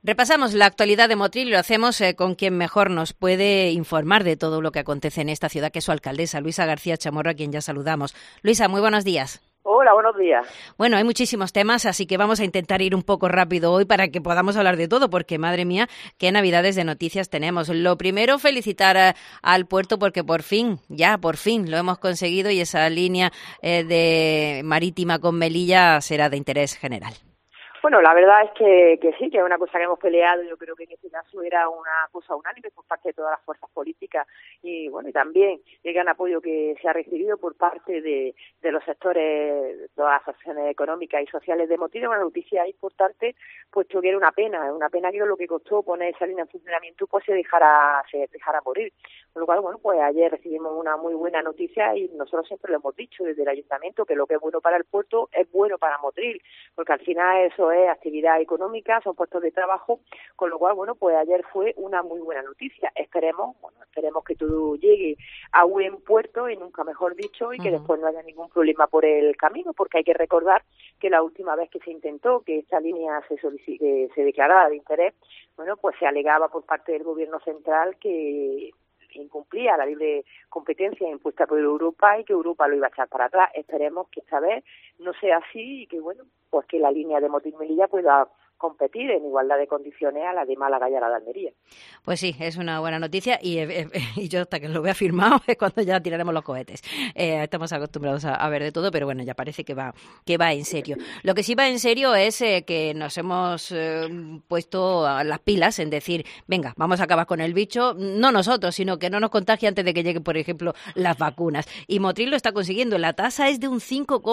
Repasamos la actualidad de Motril y lo hacemos con quien mejor nos puede informar de todo lo que acontece en esta ciudad, que es su alcaldesa, Luisa García Chamorro, a quien ya saludamos. Luisa, muy buenos días. Hola, buenos días. Bueno, hay muchísimos temas, así que vamos a intentar ir un poco rápido hoy para que podamos hablar de todo, porque madre mía, qué navidades de noticias tenemos. Lo primero, felicitar al puerto porque por fin lo hemos conseguido y esa línea de marítima con Melilla será de interés general. Bueno, la verdad es que sí, que es una cosa que hemos peleado. Yo creo que en este caso era una cosa unánime por parte de todas las fuerzas políticas y bueno, y también el gran apoyo que se ha recibido por parte de los sectores, todas las asociaciones económicas y sociales de Motril. Una noticia importante, puesto que era una pena que lo que costó poner esa línea en funcionamiento pues se dejara morir. Con lo cual, bueno, pues ayer recibimos una muy buena noticia y nosotros siempre lo hemos dicho desde el ayuntamiento, que lo que es bueno para el puerto es bueno para Motril, porque al final eso es actividad económica, son puestos de trabajo, con lo cual, bueno, pues ayer fue una muy buena noticia. Esperemos que todo llegue a buen puerto y nunca mejor dicho, y que después no haya ningún problema por el camino, porque hay que recordar que la última vez que se intentó que esta línea se declarara de interés, bueno, pues se alegaba por parte del gobierno central que incumplía la libre competencia impuesta por Europa y que Europa lo iba a echar para atrás. Esperemos que esta vez no sea así y que, bueno, pues que la línea de Motril-Melilla pueda competir en igualdad de condiciones a la de Málaga y a la de Almería. Pues sí, es una buena noticia y yo hasta que lo vea firmado es cuando ya tiraremos los cohetes. Estamos acostumbrados a ver de todo, pero bueno, ya parece que va en serio. Lo que sí va en serio es que nos hemos puesto las pilas en decir, venga, vamos a acabar con el bicho, no nosotros, sino que no nos contagie antes de que lleguen, por ejemplo, las vacunas. Y Motril lo está consiguiendo, la tasa es de un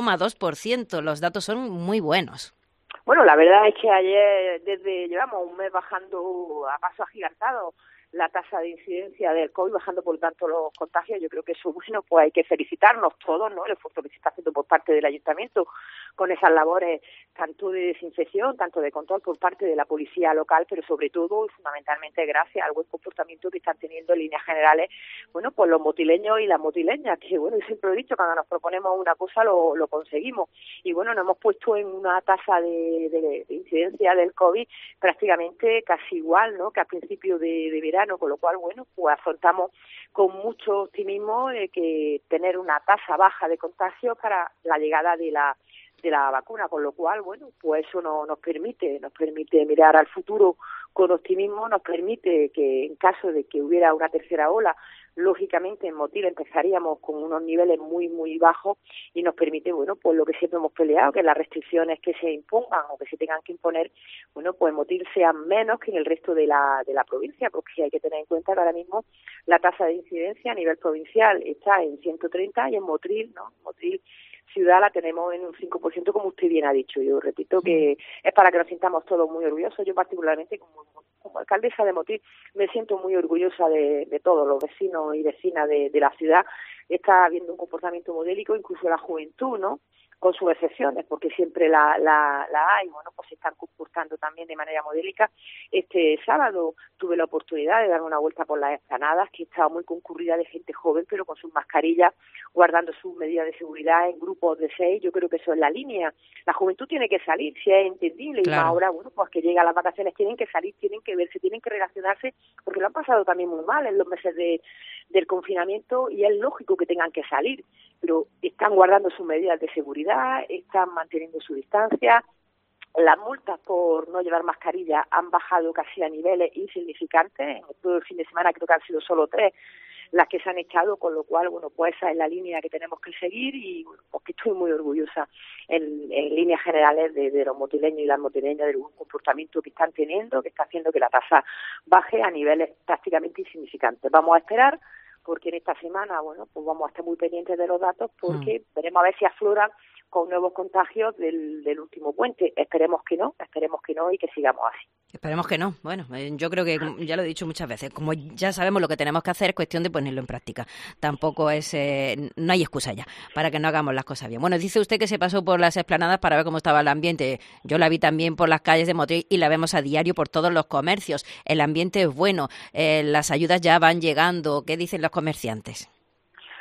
5,2%, los datos son muy buenos. Bueno, la verdad es que ayer, llevamos un mes bajando a paso agigantado la tasa de incidencia del COVID, bajando por tanto los contagios. Yo creo que eso, bueno, pues hay que felicitarnos todos, ¿no? El esfuerzo que se está haciendo por parte del ayuntamiento con esas labores tanto de desinfección, tanto de control por parte de la policía local, pero sobre todo y fundamentalmente gracias al buen comportamiento que están teniendo en líneas generales, bueno, pues los motileños y las motileñas, que bueno, yo siempre he dicho, cuando nos proponemos una cosa lo conseguimos. Y bueno, nos hemos puesto en una tasa de incidencia del COVID prácticamente casi igual, ¿no?, que al principio de verano, con lo cual, bueno, pues afrontamos con mucho optimismo que tener una tasa baja de contagios para la llegada de la vacuna, con lo cual, bueno, pues eso nos permite mirar al futuro con optimismo, nos permite que en caso de que hubiera una tercera ola, lógicamente en Motril empezaríamos con unos niveles muy, muy bajos y nos permite, bueno, pues lo que siempre hemos peleado, que las restricciones que se impongan o que se tengan que imponer, bueno, pues en Motril sean menos que en el resto de la provincia, porque hay que tener en cuenta que ahora mismo la tasa de incidencia a nivel provincial está en 130 y en Motril, ¿no? Motril ciudad la tenemos en un 5%, como usted bien ha dicho. Yo repito que es para que nos sintamos todos muy orgullosos. Yo particularmente, como alcaldesa de Motril, me siento muy orgullosa de todos los vecinos y vecinas de la ciudad. Está habiendo un comportamiento modélico, incluso la juventud, ¿no?, con sus excepciones, porque siempre la hay, bueno, pues se están comportando también de manera modélica. Este sábado tuve la oportunidad de dar una vuelta por las explanadas, que estaba muy concurrida de gente joven, pero con sus mascarillas, guardando sus medidas de seguridad en grupos de 6. Yo creo que eso es la línea. La juventud tiene que salir, si es entendible, claro. Y más ahora, bueno, pues que llegan las vacaciones, tienen que salir, tienen que verse, tienen que relacionarse, porque lo han pasado también muy mal en los meses del confinamiento y es lógico que tengan que salir, pero están guardando sus medidas de seguridad, están manteniendo su distancia. Las multas por no llevar mascarilla han bajado casi a niveles insignificantes. En todo el fin de semana creo que han sido solo 3 las que se han echado, con lo cual, bueno, pues esa es la línea que tenemos que seguir y, bueno, pues que estoy muy orgullosa en líneas generales de los motileños y las motileñas del buen comportamiento que están teniendo, que está haciendo que la tasa baje a niveles prácticamente insignificantes. Vamos a esperar, porque en esta semana, bueno, pues vamos a estar muy pendientes de los datos, porque veremos a ver si afloran con nuevos contagios del último puente. Esperemos que no y que sigamos así. Esperemos que no. Bueno, yo creo que ya lo he dicho muchas veces, como ya sabemos lo que tenemos que hacer, es cuestión de ponerlo en práctica. Tampoco es, no hay excusa ya para que no hagamos las cosas bien. Bueno, dice usted que se pasó por las explanadas para ver cómo estaba el ambiente. Yo la vi también por las calles de Motril y la vemos a diario por todos los comercios. El ambiente es bueno, las ayudas ya van llegando. ¿Qué dicen los comerciantes?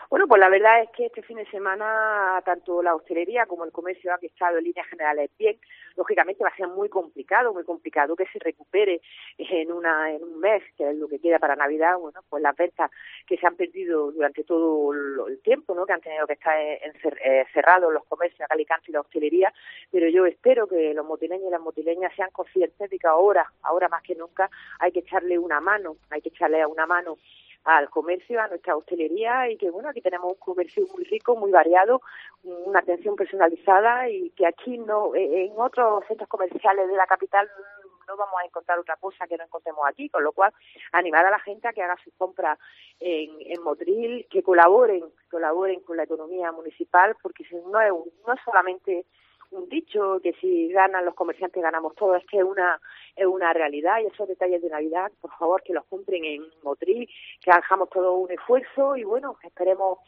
Bueno, pues la verdad es que este fin de semana tanto la hostelería como el comercio ha estado en líneas generales bien. Lógicamente va a ser muy complicado que se recupere en un mes, que es lo que queda para Navidad, bueno, pues las ventas que se han perdido durante todo el tiempo, ¿no? Que han tenido que estar cerrados los comercios, Alicante y la hostelería, pero yo espero que los motileños y las motileñas sean conscientes de que ahora más que nunca hay que echarle una mano al comercio, a nuestra hostelería, y que bueno, aquí tenemos un comercio muy rico, muy variado, una atención personalizada, y que aquí no, en otros centros comerciales de la capital no vamos a encontrar otra cosa que no encontremos aquí, con lo cual animar a la gente a que haga sus compras en Motril, que colaboren con la economía municipal, porque no es solamente un dicho que si ganan los comerciantes ganamos todos, es que es una realidad, y esos detalles de Navidad, por favor, que los cumplen en Motril, que hagamos todo un esfuerzo, y bueno, esperemos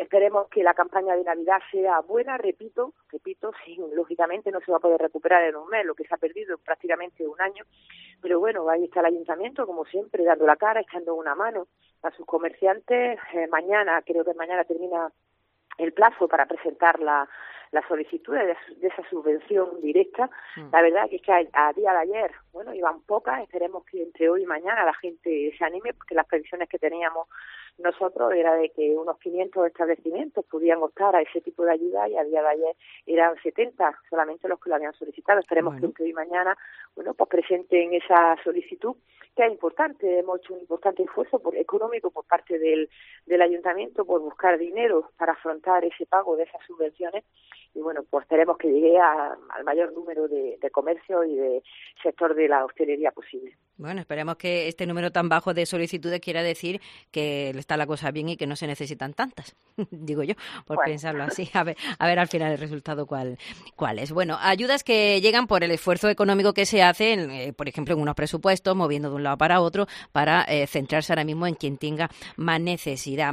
que la campaña de Navidad sea buena, repito, lógicamente no se va a poder recuperar en un mes lo que se ha perdido en prácticamente un año, pero bueno, ahí está el ayuntamiento, como siempre, dando la cara, echando una mano a sus comerciantes. Creo que mañana termina el plazo para presentar la solicitud de esa subvención directa. La verdad que es que a día de ayer, bueno, iban pocas, esperemos que entre hoy y mañana la gente se anime, porque las previsiones que teníamos nosotros era de que unos 500 establecimientos podían optar a ese tipo de ayuda, y a día de ayer eran 70 solamente los que lo habían solicitado. Esperemos que entre hoy y mañana, bueno, pues presenten esa solicitud, que es importante. Hemos hecho un importante esfuerzo económico por parte del ayuntamiento por buscar dinero para afrontar ese pago de esas subvenciones, y bueno, pues esperemos que llegue al mayor número de comercio y de sector de la hostelería posible. Bueno, esperemos que este número tan bajo de solicitudes quiera decir que está la cosa bien y que no se necesitan tantas, digo yo, por pensarlo así. A ver al final el resultado cuál es. Bueno, ayudas que llegan por el esfuerzo económico que se hace, por ejemplo, en unos presupuestos, moviendo de un lado para otro, para centrarse ahora mismo en quien tenga más necesidad.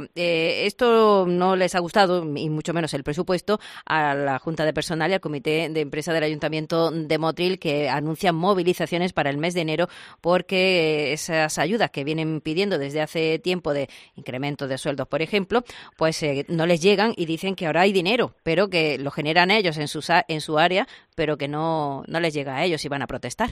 Esto no les ha gustado, y mucho menos el presupuesto, a la Junta de Personal y al Comité de Empresa del Ayuntamiento de Motril, que anuncian movilizaciones para el mes de enero, porque esas ayudas que vienen pidiendo desde hace tiempo de incremento de sueldos, por ejemplo, pues no les llegan, y dicen que ahora hay dinero, pero que lo generan ellos en su área, pero que no les llega a ellos, y van a protestar.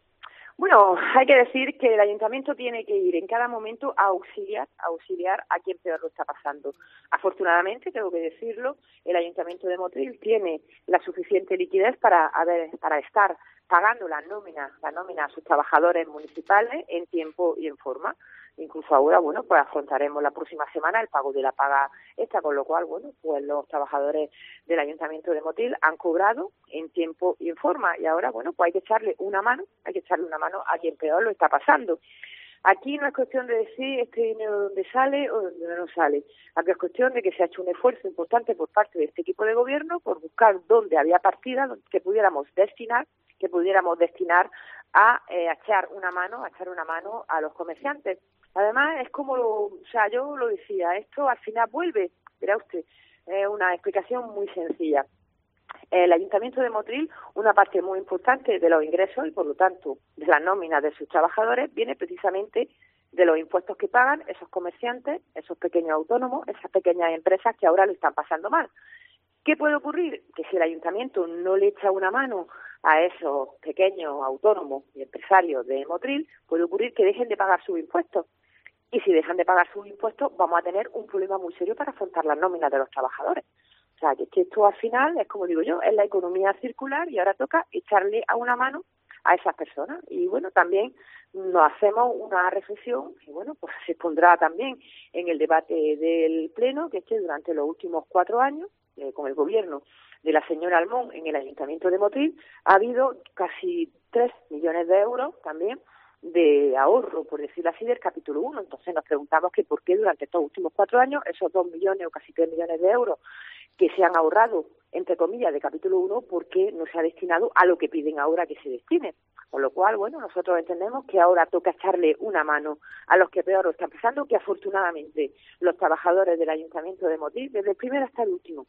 Bueno, hay que decir que el ayuntamiento tiene que ir en cada momento a auxiliar a quien peor lo está pasando. Afortunadamente, tengo que decirlo, el ayuntamiento de Motril tiene la suficiente liquidez para estar pagando la nómina a sus trabajadores municipales en tiempo y en forma. Incluso ahora, bueno, pues afrontaremos la próxima semana el pago de la paga esta, con lo cual, bueno, pues los trabajadores del Ayuntamiento de Motril han cobrado en tiempo y en forma, y ahora, bueno, pues hay que echarle una mano a quien peor lo está pasando. Aquí no es cuestión de decir este dinero dónde sale o dónde no sale. Aquí es cuestión de que se ha hecho un esfuerzo importante por parte de este equipo de gobierno por buscar dónde había partidas que pudiéramos destinar a echar una mano a los comerciantes. Además, es como, yo lo decía, esto al final vuelve, verá usted, una explicación muy sencilla. El Ayuntamiento de Motril, una parte muy importante de los ingresos y, por lo tanto, de las nóminas de sus trabajadores, viene precisamente de los impuestos que pagan esos comerciantes, esos pequeños autónomos, esas pequeñas empresas que ahora lo están pasando mal. ¿Qué puede ocurrir? Que si el Ayuntamiento no le echa una mano a esos pequeños autónomos y empresarios de Motril, puede ocurrir que dejen de pagar sus impuestos. Y si dejan de pagar sus impuestos, vamos a tener un problema muy serio para afrontar las nóminas de los trabajadores. O sea, que esto al final es, como digo yo, es la economía circular, y ahora toca echarle a una mano a esas personas. Y bueno, también nos hacemos una reflexión, y bueno, pues se pondrá también en el debate del Pleno, que es que durante los últimos 4 años, con el gobierno de la señora Almón en el Ayuntamiento de Motril, ha habido casi 3 millones de euros también de ahorro, por decirlo así, del capítulo 1. Entonces nos preguntamos que por qué durante estos últimos 4 años esos 2 millones o casi 3 millones de euros que se han ahorrado, entre comillas, de capítulo 1, ¿por qué no se ha destinado a lo que piden ahora que se destine? Con lo cual, bueno, nosotros entendemos que ahora toca echarle una mano a los que peor lo están pasando, que afortunadamente los trabajadores del Ayuntamiento de Motril, desde el primero hasta el último,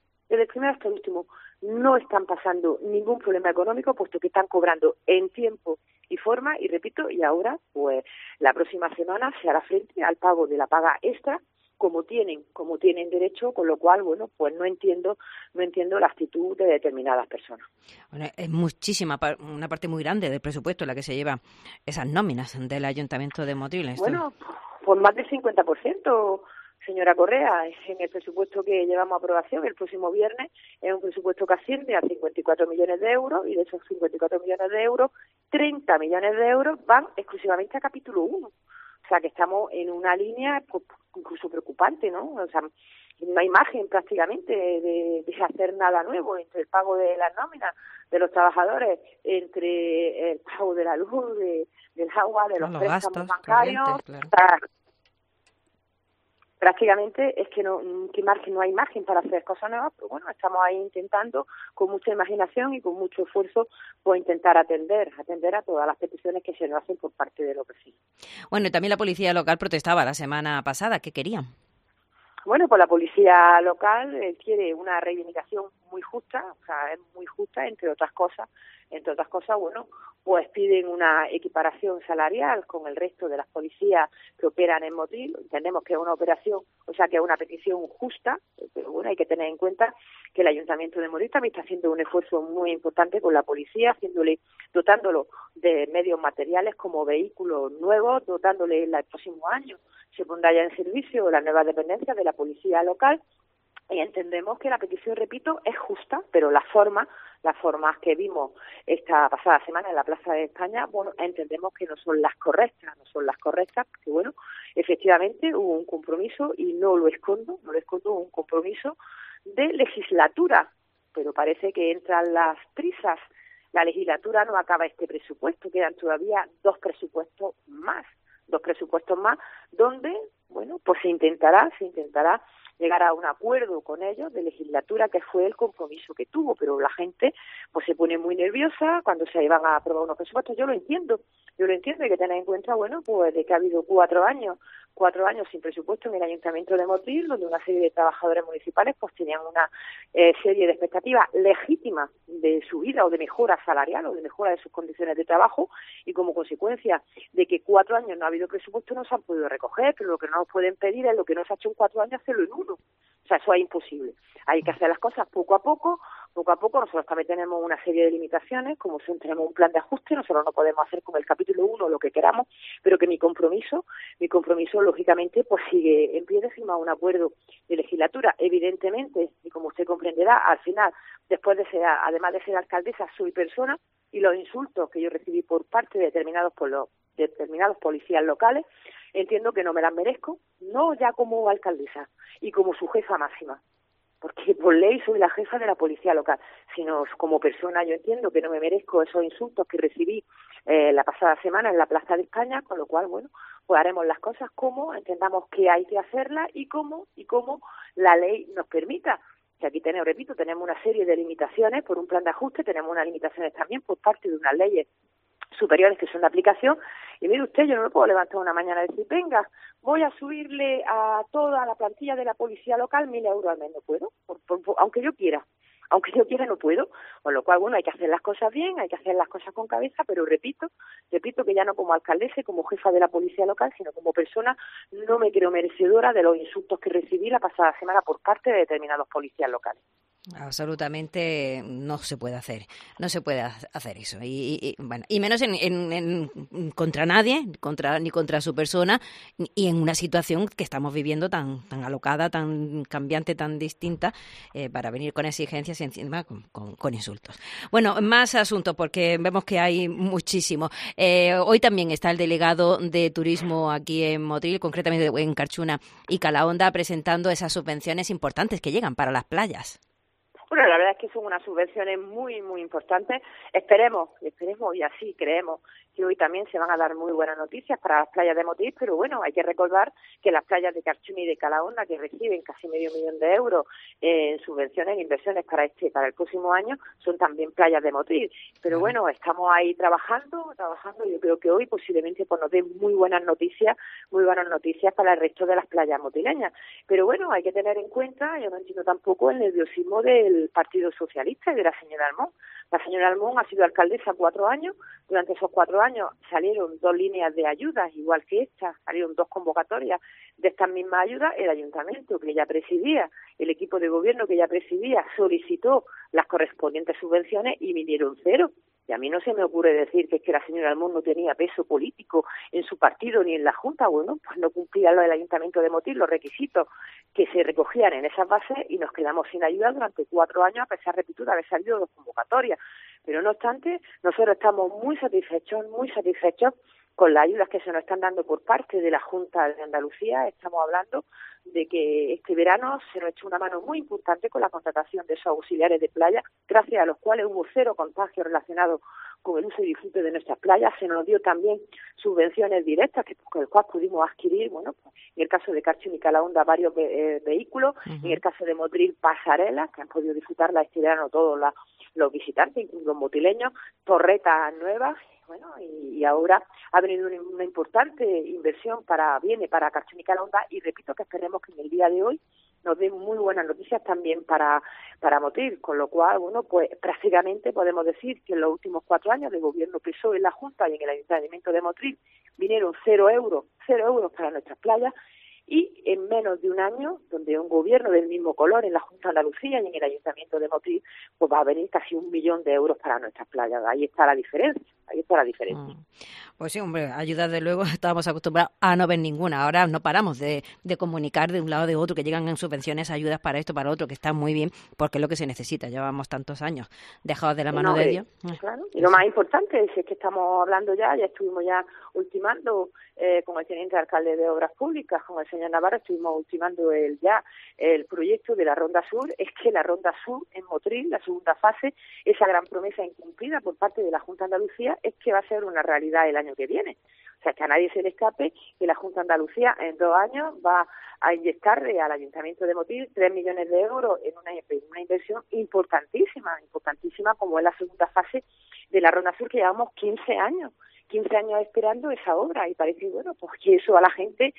no están pasando ningún problema económico, puesto que están cobrando en tiempo y forma, y repito, y ahora, pues la próxima semana se hará frente al pago de la paga extra, como tienen derecho, con lo cual, bueno, pues no entiendo la actitud de determinadas personas. Bueno, es muchísima, una parte muy grande del presupuesto la que se lleva esas nóminas del Ayuntamiento de Motril. Bueno, pues más del 50%, señora Correa, en el presupuesto que llevamos a aprobación el próximo viernes. Es un presupuesto que asciende a 54 millones de euros, y de esos 54 millones de euros, 30 millones de euros van exclusivamente a capítulo 1. O sea, que estamos en una línea pues, incluso preocupante, ¿no? O sea, no hay margen prácticamente de hacer nada nuevo entre el pago de las nóminas de los trabajadores, entre el pago de la luz, del agua, de los préstamos bancarios. Claro. Prácticamente es que no hay margen para hacer cosas nuevas, pero bueno, estamos ahí intentando con mucha imaginación y con mucho esfuerzo pues intentar atender a todas las peticiones que se nos hacen por parte de los vecinos. Bueno, y también la policía local protestaba la semana pasada. ¿Qué querían? Bueno, pues la policía local quiere una reivindicación muy justa, o sea, es muy justa, entre otras cosas, bueno, pues piden una equiparación salarial con el resto de las policías que operan en Motril. Entendemos que es una operación, o sea, que es una petición justa, pero bueno, hay que tener en cuenta que el Ayuntamiento de Motril también está haciendo un esfuerzo muy importante con la policía, dotándolo de medios materiales como vehículos nuevos, dotándole el próximo año se pondrá ya en servicio la nueva dependencia de la policía local. Y entendemos que la petición, repito, es justa, pero las formas que vimos esta pasada semana en la Plaza de España, bueno, entendemos que no son las correctas, porque bueno, efectivamente hubo un compromiso, y no lo escondo, un compromiso de legislatura, pero parece que entran las prisas. La legislatura no acaba este presupuesto, quedan todavía dos presupuestos más, donde, bueno, pues se intentará llegar a un acuerdo con ellos de legislatura, que fue el compromiso que tuvo, pero la gente pues se pone muy nerviosa cuando se van a aprobar unos presupuestos. Yo lo entiendo, hay que tener en cuenta, bueno, pues de que ha habido 4 años sin presupuesto en el Ayuntamiento de Motril, donde una serie de trabajadores municipales pues tenían una serie de expectativas legítimas de subida o de mejora salarial o de mejora de sus condiciones de trabajo, y como consecuencia de que 4 años no ha habido presupuesto no se han podido recoger, pero lo que no nos pueden pedir es lo que no se ha hecho en 4 años, hacerlo en 1. O sea, eso es imposible. Hay que hacer las cosas poco a poco. Nosotros también tenemos una serie de limitaciones, como si tenemos un plan de ajuste, nosotros no podemos hacer con el capítulo 1 lo que queramos, pero que mi compromiso lógicamente pues sigue en pie de firmar un acuerdo de legislatura. Evidentemente, y como usted comprenderá, al final, además de ser alcaldesa, soy persona, y los insultos que yo recibí por parte de determinados policías locales, entiendo que no me las merezco, no ya como alcaldesa y como su jefa máxima, porque por ley soy la jefa de la policía local, sino como persona yo entiendo que no me merezco esos insultos que recibí la pasada semana en la Plaza de España, con lo cual, bueno, pues haremos las cosas como entendamos que hay que hacerlas y como la ley nos permita. Que aquí tenemos una serie de limitaciones por un plan de ajuste, tenemos unas limitaciones también por parte de unas leyes superiores que son de aplicación, y mire usted, yo no me puedo levantar una mañana y decir, venga, voy a subirle a toda la plantilla de la policía local 1.000 euros al mes. No puedo, aunque yo quiera no puedo, con lo cual, bueno, hay que hacer las cosas bien, hay que hacer las cosas con cabeza, pero repito que ya no como alcaldesa y como jefa de la policía local, sino como persona, no me creo merecedora de los insultos que recibí la pasada semana por parte de determinados policías locales. Absolutamente no se puede hacer eso, y bueno, y menos en contra nadie, ni contra su persona, y en una situación que estamos viviendo tan alocada, tan cambiante, tan distinta, para venir con exigencias y encima con insultos. Bueno, más asuntos, porque vemos que hay muchísimo. Hoy también está el delegado de turismo aquí en Motril, concretamente en Carchuna y Calahonda, presentando esas subvenciones importantes que llegan para las playas. Bueno, la verdad es que son unas subvenciones muy, muy importantes. Esperemos y así creemos que hoy también se van a dar muy buenas noticias para las playas de Motril, pero bueno, hay que recordar que las playas de Carchuna y de Calahonda, que reciben casi $500,000 de euros en subvenciones e inversiones para el próximo año, son también playas de Motril. Pero bueno, estamos ahí trabajando, yo creo que hoy posiblemente pues nos den muy buenas noticias para el resto de las playas motrileñas. Pero bueno, hay que tener en cuenta, yo no entiendo tampoco el nerviosismo del del Partido Socialista y de la señora Almón. La señora Almón ha sido alcaldesa 4 años. Durante esos 4 años salieron 2 líneas de ayudas, igual que esta, salieron 2 convocatorias de estas mismas ayudas. El ayuntamiento que ella presidía, el equipo de gobierno que ella presidía, solicitó las correspondientes subvenciones y vinieron 0. Y a mí no se me ocurre decir que es que la señora Almón no tenía peso político en su partido ni en la Junta. Bueno, pues no cumplía lo del Ayuntamiento de Motril, los requisitos que se recogían en esas bases, y nos quedamos sin ayuda durante 4 años, a pesar, repito, de haber salido 2 convocatorias. Pero no obstante, nosotros estamos muy satisfechos con las ayudas que se nos están dando por parte de la Junta de Andalucía. Estamos hablando de que este verano se nos echó una mano muy importante con la contratación de esos auxiliares de playa, gracias a los cuales hubo 0 contagios relacionados con el uso y disfrute de nuestras playas. Se nos dio también subvenciones directas con el cual pudimos adquirir, bueno, pues, en el caso de Carchi y Calahonda, varios vehículos, en el caso de Motril, pasarelas, que han podido disfrutarla este verano todos los visitantes, incluso los motrileños, torretas nuevas. Bueno, y ahora ha venido una importante inversión viene para Carchi y Calahonda, y repito que esperemos que en el día de hoy nos den muy buenas noticias también para Motril, con lo cual, bueno, pues prácticamente podemos decir que en los últimos 4 años de gobierno PSOE en la Junta y en el Ayuntamiento de Motril vinieron 0 euros para nuestras playas, y en menos de un año, donde un gobierno del mismo color en la Junta de Andalucía y en el Ayuntamiento de Motril, pues va a venir casi 1 millón de euros para nuestras playas. Ahí está la diferencia. Pues sí, hombre, ayudas de luego estábamos acostumbrados a no ver ninguna. Ahora no paramos de comunicar de un lado de otro, que llegan en subvenciones, ayudas para esto, para otro, que está muy bien, porque es lo que se necesita. Llevamos tantos años dejados de la mano de Dios. Claro. Y lo más importante es que estamos hablando ya estuvimos ultimando con el teniente alcalde de Obras Públicas, con el señor Navarro, estuvimos ultimando el proyecto de la Ronda Sur. Es que la Ronda Sur en Motril, la segunda fase, esa gran promesa incumplida por parte de la Junta de Andalucía, es que va a ser una realidad el año que viene. O sea, que a nadie se le escape que la Junta de Andalucía en 2 años va a inyectarle al Ayuntamiento de Motril 3 millones de euros en una inversión importantísima, como es la segunda fase de la Ronda Sur, que llevamos 15 años esperando esa obra, y parece, bueno, pues que eso a la gente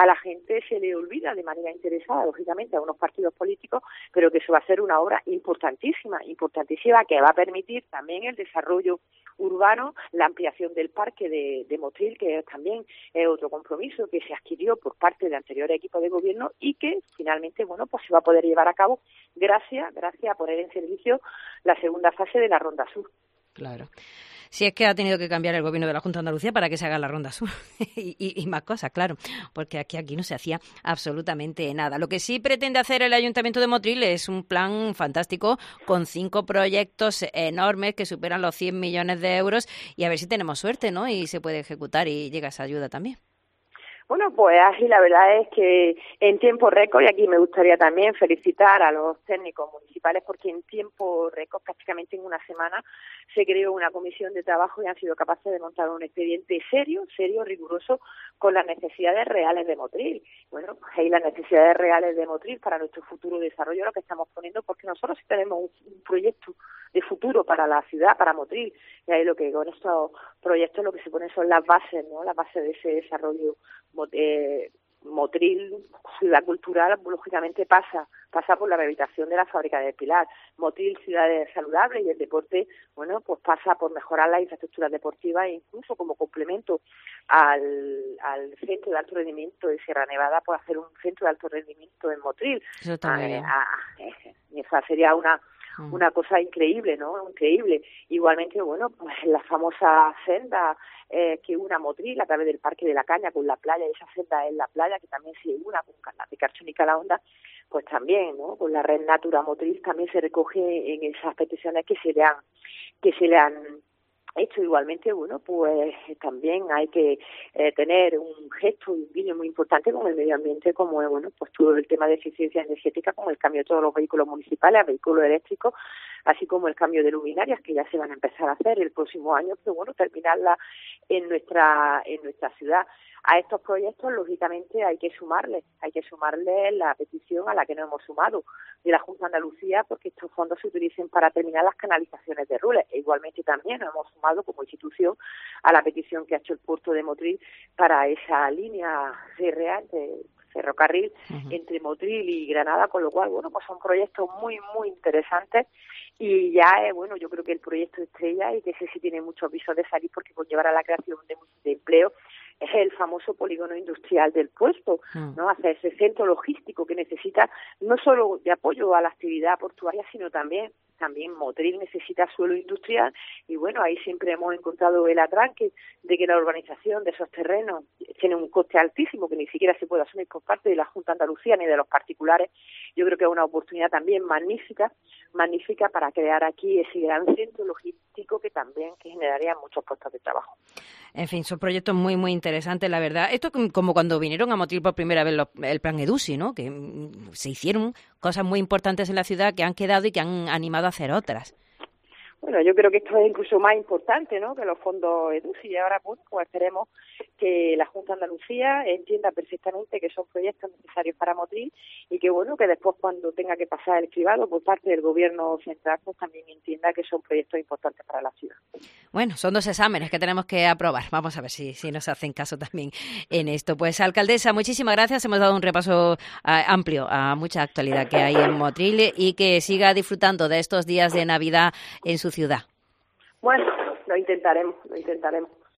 se le olvida de manera interesada, lógicamente, a unos partidos políticos, pero que eso va a ser una obra importantísima, que va a permitir también el desarrollo urbano, la ampliación del parque de Motril, que es también otro compromiso que se adquirió por parte de anteriores equipos de gobierno, y que finalmente, bueno, pues se va a poder llevar a cabo gracias a poner en servicio la segunda fase de la Ronda Sur. Claro. Si es que ha tenido que cambiar el gobierno de la Junta de Andalucía para que se haga la Ronda Sur y más cosas, claro, porque aquí no se hacía absolutamente nada. Lo que sí pretende hacer el Ayuntamiento de Motril es un plan fantástico con 5 proyectos enormes que superan los 100 millones de euros, y a ver si tenemos suerte, ¿no? Y se puede ejecutar y llega esa ayuda también. Bueno, pues así la verdad es que en tiempo récord, y aquí me gustaría también felicitar a los técnicos municipales, porque en tiempo récord, prácticamente en una semana, se creó una comisión de trabajo y han sido capaces de montar un expediente serio, riguroso, con las necesidades reales de Motril. Bueno, pues ahí las necesidades reales de Motril para nuestro futuro desarrollo, lo que estamos poniendo, porque nosotros sí tenemos un proyecto de futuro para la ciudad, para Motril, y ahí lo que con estos proyectos lo que se ponen son las bases, ¿no? Las bases de ese desarrollo. Motril, ciudad cultural, lógicamente pasa por la rehabilitación de la fábrica de Pilar. Motril, ciudad saludable, y el deporte, bueno, pues pasa por mejorar las infraestructuras deportivas, e incluso como complemento al centro de alto rendimiento de Sierra Nevada, pues hacer un centro de alto rendimiento en Motril. Eso también. Esa sería una cosa increíble, ¿no? Increíble. Igualmente, bueno, pues la famosa senda que una Motril a través del Parque de la Caña con la playa, esa senda en la playa que también se una con la de Carchi y Calahonda, pues también, ¿no? Con la red Natura Motril también se recoge en esas peticiones que se le han hecho. Igualmente, bueno, pues también hay que tener un gesto y un guiño muy importante con el medio ambiente, como es, bueno, pues todo el tema de eficiencia energética, con el cambio de todos los vehículos municipales a vehículos eléctricos, así como el cambio de luminarias que ya se van a empezar a hacer el próximo año, pero bueno, terminarla en nuestra ciudad. A estos proyectos, lógicamente, hay que sumarle la petición a la que no hemos sumado de la Junta de Andalucía, porque estos fondos se utilicen para terminar las canalizaciones de Rules. E igualmente también nos hemos sumado como institución a la petición que ha hecho el puerto de Motril para esa línea ferrocarril entre Motril y Granada, con lo cual, bueno, pues son proyectos muy, muy interesantes y ya, bueno, yo creo que el proyecto estrella y que ese sí tiene muchos visos de salir porque conllevará la creación de empleo es el famoso polígono industrial del puerto, ¿no? Hacia ese centro logístico que necesita no solo de apoyo a la actividad portuaria, sino también Motril necesita suelo industrial y bueno, ahí siempre hemos encontrado el atranque de que la urbanización de esos terrenos tiene un coste altísimo que ni siquiera se puede asumir por parte de la Junta de Andalucía ni de los particulares. Yo creo que es una oportunidad también magnífica para crear aquí ese gran centro logístico que generaría muchos puestos de trabajo. En fin, son proyectos muy, muy interesantes, la verdad. Esto es como cuando vinieron a Motril por primera vez el Plan EDUSI, ¿no? Que se hicieron cosas muy importantes en la ciudad que han quedado y que han animado a hacer otras. Bueno, yo creo que esto es incluso más importante, ¿no?, que los fondos EDUSI. Y ahora, pues esperemos que la Junta de Andalucía entienda perfectamente que son proyectos necesarios para Motril y que, bueno, que después cuando tenga que pasar el cribado por parte del Gobierno central, pues también entienda que son proyectos importantes para la ciudad. Bueno, son 2 exámenes que tenemos que aprobar. Vamos a ver si nos hacen caso también en esto. Pues, alcaldesa, muchísimas gracias. Hemos dado un repaso amplio a mucha actualidad que hay en Motril y que siga disfrutando de estos días de Navidad en su ciudad. Bueno, lo intentaremos.